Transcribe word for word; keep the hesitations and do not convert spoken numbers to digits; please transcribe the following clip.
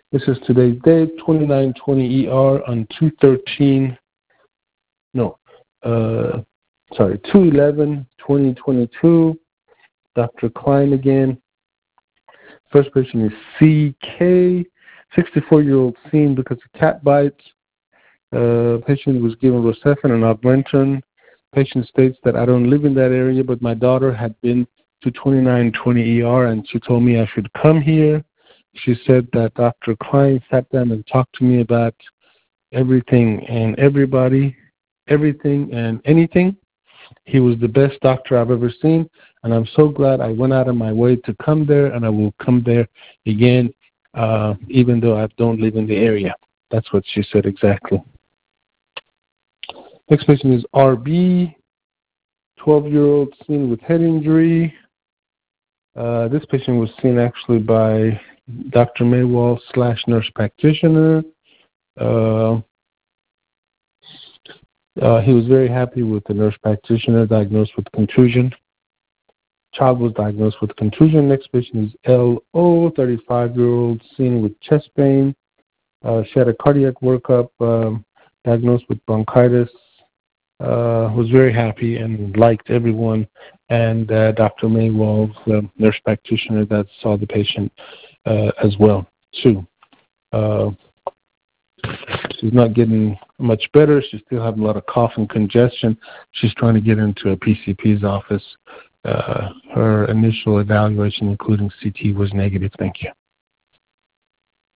This is today's date, twenty-nine twenty E R on two thirteen, no, uh, sorry, two eleven twenty twenty-two. Doctor Klein again. First patient is C K, sixty-four-year-old seen because of cat bites. Uh, patient was given Rocephin and Augmentin. Patient states that I don't live in that area, but my daughter had been to twenty-nine twenty E R and she told me I should come here. She said that Doctor Klein sat down and talked to me about everything and everybody, everything and anything. He was the best doctor I've ever seen, and I'm so glad I went out of my way to come there, and I will come there again, uh, even though I don't live in the area. That's what she said exactly. Next patient is R B, twelve-year-old seen with head injury. Uh, this patient was seen actually by Doctor Maywall slash nurse practitioner. Uh, uh, he was very happy with the nurse practitioner, diagnosed with contusion. Child was diagnosed with contusion. Next patient is L O, thirty-five-year-old seen with chest pain. Uh, she had a cardiac workup, um, diagnosed with bronchitis. Uh, was very happy and liked everyone, and uh, Doctor Maywall's uh, nurse practitioner that saw the patient uh, as well, too. Uh, she's not getting much better. She's still having a lot of cough and congestion. She's trying to get into a P C P's office. Uh, her initial evaluation, including C T, was negative. Thank you.